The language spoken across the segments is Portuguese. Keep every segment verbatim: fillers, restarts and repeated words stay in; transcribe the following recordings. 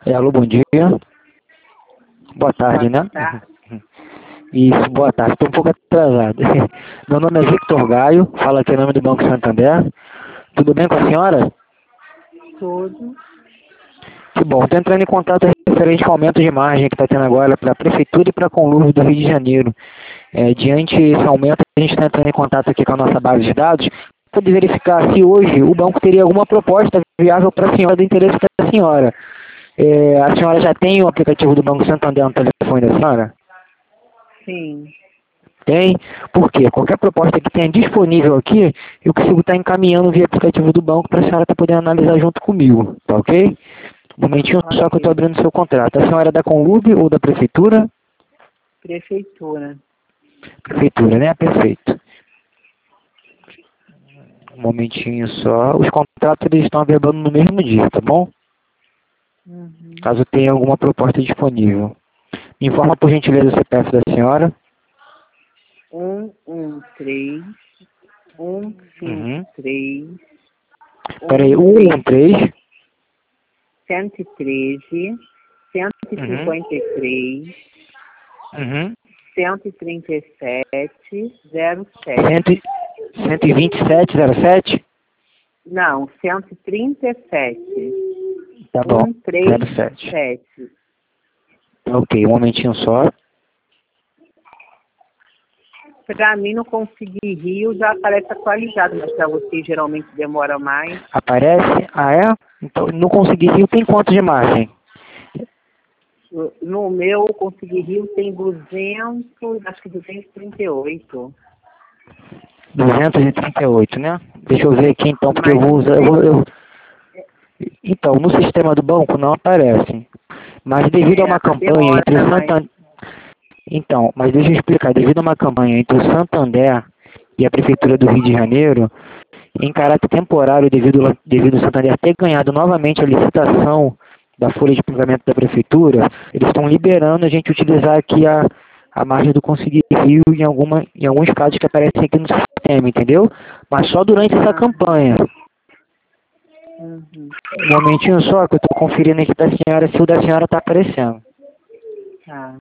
É, alô, bom dia. Boa tarde, Boa né? tarde. Isso, boa tarde. Estou um pouco atrasado. Meu nome é Victor Gaio, falo aqui em nome do Banco Santander. Tudo bem com a senhora? Tudo. Que bom. Estou entrando em contato referente ao aumento de margem que está tendo agora para a Prefeitura e para a Conlurb do Rio de Janeiro. É, diante desse aumento, a gente está entrando em contato aqui com a nossa base de dados para poder verificar se hoje o banco teria alguma proposta viável para a senhora, do interesse da senhora. É, a senhora já tem o aplicativo do Banco Santander no telefone da senhora? Sim. Tem? Por quê? Qualquer proposta que tenha disponível aqui, eu consigo estar encaminhando via aplicativo do banco para a senhora estar podendo analisar junto comigo, tá ok? Um momentinho só que eu estou Ok. abrindo o seu contrato. A senhora é da Conlurb ou da Prefeitura? Prefeitura. Prefeitura, né? Perfeito. Um momentinho só. Os contratos eles estão averbando no mesmo dia, tá bom? Uhum. Caso tenha alguma proposta disponível. Me informa por gentileza o C P F da senhora. Um, um, três, um, cinco, Uhum. três, Peraí, um, um três, um três. cento e treze, cento e Uhum. cinquenta e três, Uhum. cento e trinta e sete, zero Cento sete. e- cento e vinte e sete zero sete. Não, cento e trinta e sete. Tá bom. Um, três, zero sete. sete. Ok, um momentinho só. Para mim não conseguir Rio já aparece atualizado, mas para você geralmente demora mais. Aparece? Ah, é? Então, não consegui rio, tem quanto de margem? No meu, o Consegui Rio tem duzentos, acho que duzentos e trinta e oito. duzentos e trinta e oito, né? Deixa eu ver aqui então, porque eu Mas vou não usar... Eu vou, sei. eu... Então, no sistema do banco não aparece. Mas devido a É, uma campanha demora, entre o mas. Santander... Então, mas deixa eu explicar. Devido a uma campanha entre o Santander e a Prefeitura do Rio de Janeiro, em caráter temporário, devido, devido ao Santander ter ganhado novamente a licitação da folha de pagamento da Prefeitura, eles estão liberando a gente utilizar aqui a, a margem do Conseguir Rio em, alguma, em alguns casos que aparecem aqui no sistema, entendeu? Mas só durante essa Ah, campanha. uhum, Um momentinho só que eu estou conferindo aqui da senhora se o da senhora está aparecendo. tá.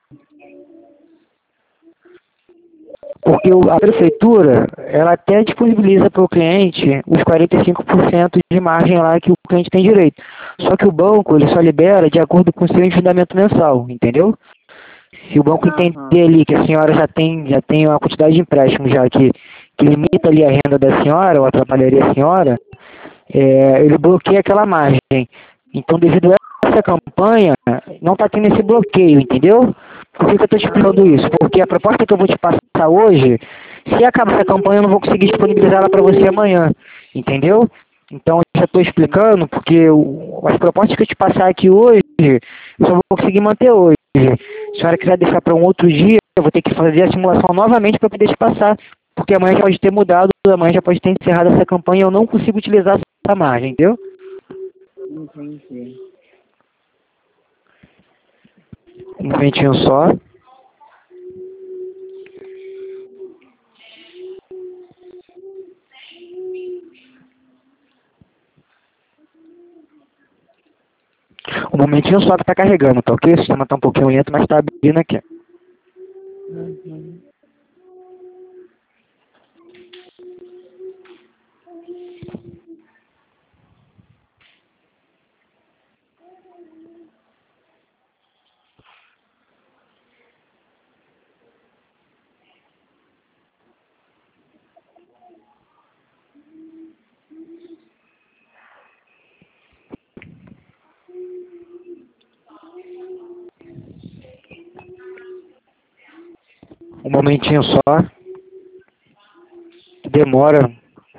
Porque o- a prefeitura, ela até disponibiliza para o cliente os quarenta e cinco por cento de margem lá que o cliente tem direito. Só que o banco, ele só libera de acordo com o seu endividamento mensal, entendeu? Se o banco Aham. entender ali que a senhora já tem, já tem uma quantidade de empréstimo já que, que limita ali a renda da senhora, ou atrapalharia a senhora, é, ele bloqueia aquela margem. Então, devido a essa campanha, não está tendo esse bloqueio, entendeu? Por que, que eu estou te explicando isso? Aham. Porque a proposta que eu vou te passar hoje, se acabar essa campanha, eu não vou conseguir disponibilizar ela para você amanhã, entendeu? Então, eu já estou explicando, porque o- as propostas que eu te passar aqui hoje, eu só vou conseguir manter hoje. Se a senhora quiser deixar para um outro dia, eu vou ter que fazer a simulação novamente para poder te passar. Porque amanhã já pode ter mudado, amanhã já pode ter encerrado essa campanha e eu não consigo utilizar essa margem, entendeu? Entendi. Um momentinho só. Um momentinho só que tá carregando, tá ok? O sistema tá um pouquinho lento, mas tá abrindo aqui. Uhum. Um momentinho só. Demora.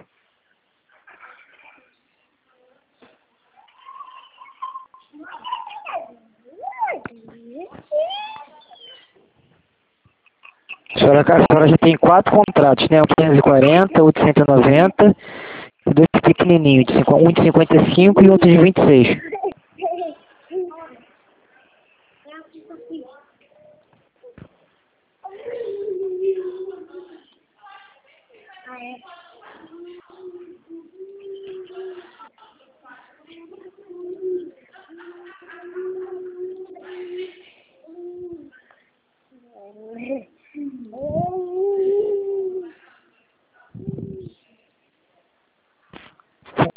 A senhora, a senhora já tem quatro contratos, né? Um de quinhentos e quarenta, outro de cento e noventa, e dois pequenininhos, de cinco- um de cinquenta e cinco e outro de vinte e seis.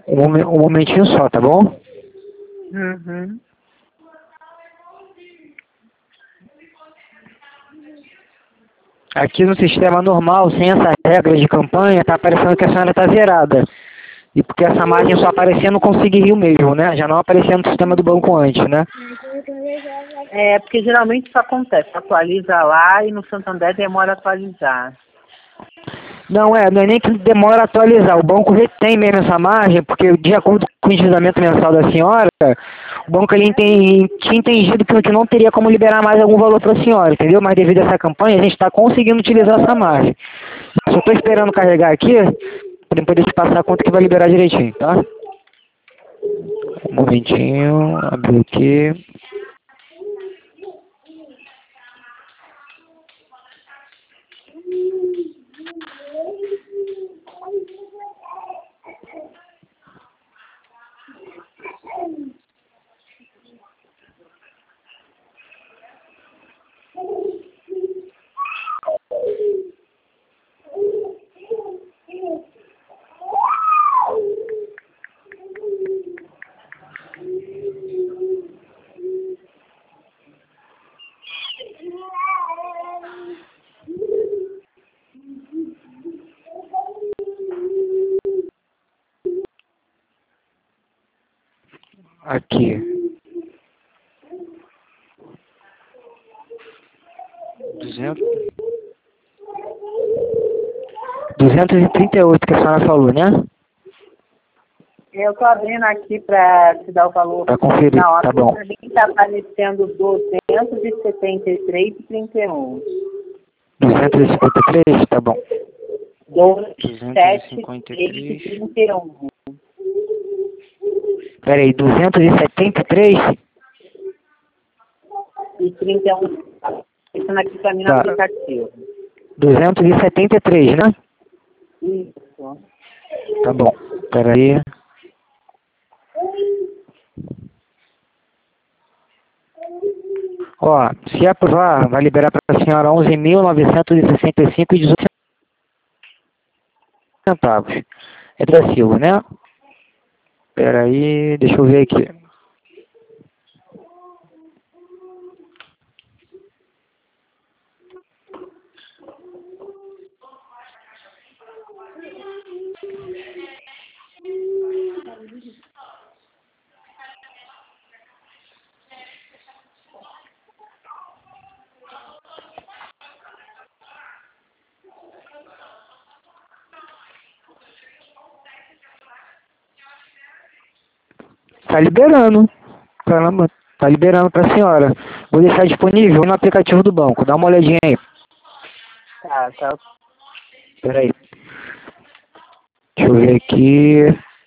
Um, momen- um momentinho só, tá bom? Uhum. Aqui no sistema normal, sem essa regra de campanha, tá aparecendo que a senhora tá zerada. E porque essa margem só aparecia no Consegui Rio mesmo, né? Já não aparecia no sistema do banco antes, né? É, porque geralmente isso acontece. Atualiza lá e no Santander demora a atualizar. Não é, não é nem que demora a atualizar. O banco retém mesmo essa margem, porque de acordo com o endividamento mensal da senhora, o banco ele enten- tinha entendido que que não teria como liberar mais algum valor para a senhora, entendeu? Mas devido a essa campanha, a gente está conseguindo utilizar essa margem. Só estou esperando carregar aqui, para poder te passar a conta que vai liberar direitinho, tá? Um momentinho, abrir aqui. Aqui. duzentos. duzentos e trinta e oito que a senhora falou, né? Eu tô abrindo aqui para te dar o valor. Para conferir, Não, tá aqui bom. também está aparecendo duzentos e setenta e três e trinta e um. duzentos e cinquenta e três, tá bom. duzentos e duzentos e setenta cinquenta e e três e três. trinta e um. Peraí, duzentos e setenta e três? E trinta e um. Isso aqui para mim no Tá. aplicativo. duzentos e setenta e três, né? Isso. Tá bom. Peraí. Ó, se aprovar, vai liberar para a senhora onze mil novecentos e sessenta e cinco e dezoito centavos. É da Silva, né? Peraí, deixa eu ver aqui. Tá liberando. Caramba, tá liberando para a senhora. Vou deixar disponível no aplicativo do banco. Dá uma olhadinha aí. Tá, tá. Peraí. Deixa eu ver aqui.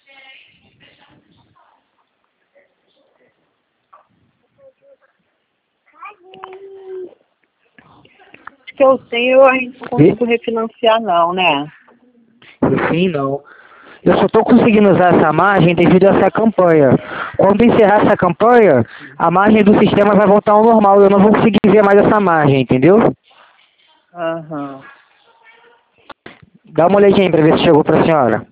Acho que eu tenho, eu ainda não consigo refinanciar não, né? Sim, não. Eu só estou conseguindo usar essa margem devido a essa campanha. Quando encerrar essa campanha, a margem do sistema vai voltar ao normal. Eu não vou conseguir ver mais essa margem, entendeu? Aham. Dá uma olhadinha para ver se chegou para a senhora.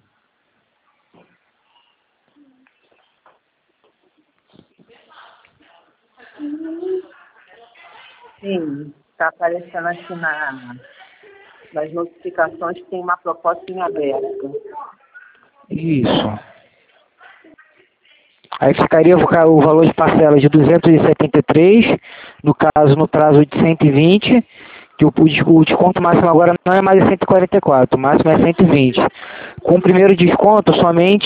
Sim, está aparecendo aqui na, nas notificações que tem uma proposta em aberto. Isso. Aí ficaria o ca- o valor de parcela de duzentos e setenta e três, no caso, no prazo de cento e vinte, que o, o des- o desconto máximo agora não é mais cento e quarenta e quatro, o máximo é cento e vinte. Com o primeiro desconto, somente...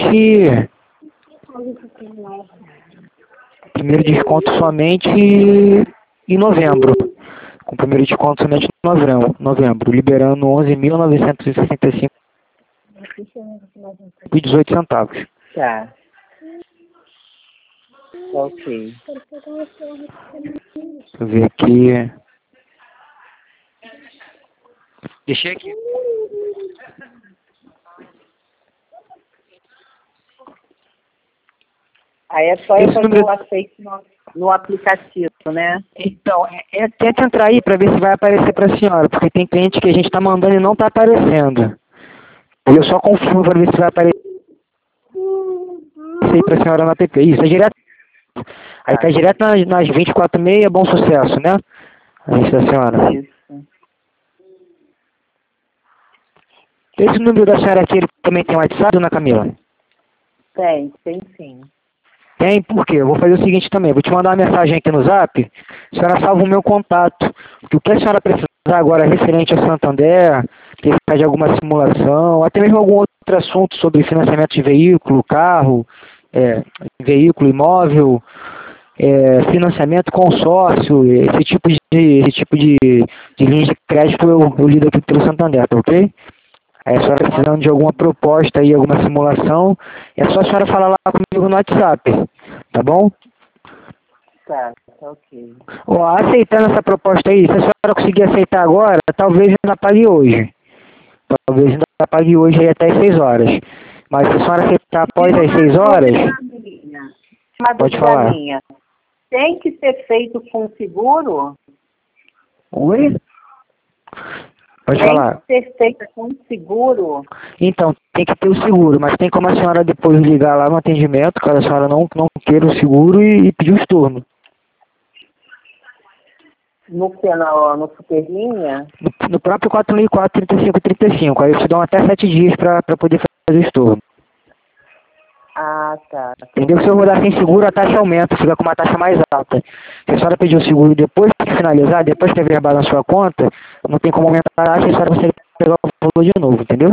Primeiro desconto somente em novembro. Com o primeiro desconto somente em novembro, novembro liberando onze mil novecentos e sessenta e cinco e dezoito centavos. Tá. Ok. Deixa eu ver aqui. Deixei aqui. Aí é só eu Esse fazer número- o aceite no, no aplicativo, né? Então, é, é, tenta entrar aí para ver se vai aparecer para a senhora, porque tem cliente que a gente está mandando e não está aparecendo. Eu só confirmo para ver se vai aparecer. aí pra senhora no app. Isso, é direto. Aí tá direto nas, nas vinte e quatro e meia, bom sucesso, né? É isso, a senhora. Isso. Esse número da senhora aqui, ele também tem WhatsApp, dona Camila? Tem, tem sim. Tem, por quê? Eu vou fazer o seguinte também, vou te mandar uma mensagem aqui no Zap, a senhora salva o meu contato. Porque o que a senhora precisar agora referente a Santander, precisar de alguma simulação, até mesmo algum outro assunto sobre financiamento de veículo, carro, é, veículo, imóvel, é, financiamento, consórcio, esse tipo de, esse tipo de, de linha de crédito eu, eu lido aqui pelo Santander, tá ok? Aí a senhora precisando de alguma proposta aí, alguma simulação, é só a senhora falar lá comigo no WhatsApp, tá bom? Tá, tá ok. Ó, aceitando essa proposta aí, se a senhora conseguir aceitar agora, talvez ainda pague hoje. Talvez ainda pague hoje aí até as seis horas. Mas se a senhora aceitar após as seis horas, Uma pode dúvida falar. minha. Tem que ser feito com seguro? Oi? Pode Tem falar. que ser feito com seguro? Então, tem que ter o seguro, mas tem como a senhora depois ligar lá no atendimento, caso a senhora não, não queira o seguro e, e pedir o estorno. No que? No, no Superlinha? No, no próprio quatro mil e quatro, trinta e cinco, trinta e cinco. Aí eu te dou até sete dias para poder fazer o estorno. Ah, tá. Entendeu? Se eu rodar sem seguro, a taxa aumenta, fica com uma taxa mais alta. Se a senhora pedir o seguro depois de finalizar, depois que verbal na sua conta, não tem como aumentar a taxa, a senhora consegue pegar o valor de novo, entendeu?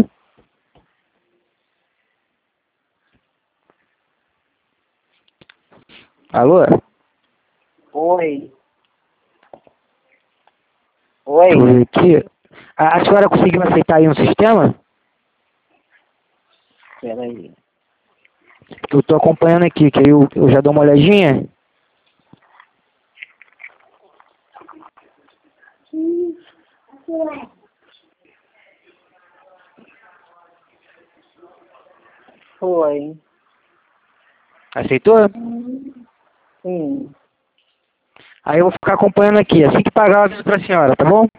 Alô? Oi. Deixa eu Oi. ver aqui. A, a senhora conseguiu aceitar aí um sistema? Peraí. Que eu estou acompanhando aqui, que aí eu, eu já dou uma olhadinha. Foi. Aceitou? Sim. Aí eu vou ficar acompanhando aqui. Assim que pagar, eu aviso para a senhora, tá bom?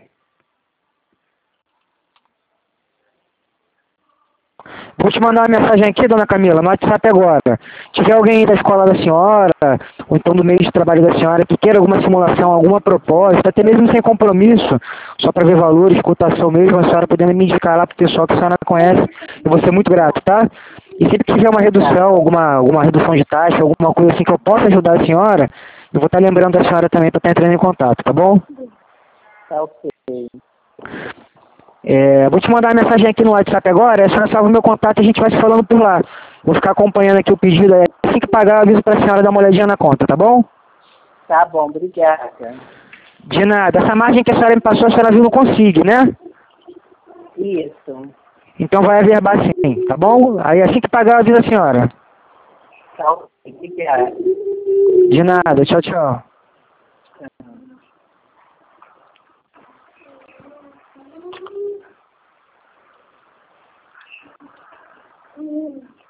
Vou te mandar uma mensagem aqui, dona Camila, no WhatsApp agora. Se tiver alguém aí da escola da senhora, ou então do meio de trabalho da senhora, que queira alguma simulação, alguma proposta, até mesmo sem compromisso, só para ver valores, cotação mesmo, a senhora podendo me indicar lá para o pessoal que a senhora conhece, eu vou ser muito grato, tá? E se tiver uma redução, alguma, alguma redução de taxa, alguma coisa assim que eu possa ajudar a senhora, eu vou estar lembrando da senhora também para estar entrando em contato, tá bom? Tá ok. É, vou te mandar uma mensagem aqui no WhatsApp agora, a senhora salva o meu contato e a gente vai se falando por lá. Vou ficar acompanhando aqui o pedido aí. Assim que pagar, eu aviso para a senhora dar uma olhadinha na conta, tá bom? Tá bom, obrigada. De nada. Essa margem que a senhora me passou, a senhora viu não consigo, né? Isso. Então vai averbar sim, tá bom? Aí assim que pagar, eu aviso a senhora. Tá ok, obrigada. De nada. Tchau, tchau. Hum.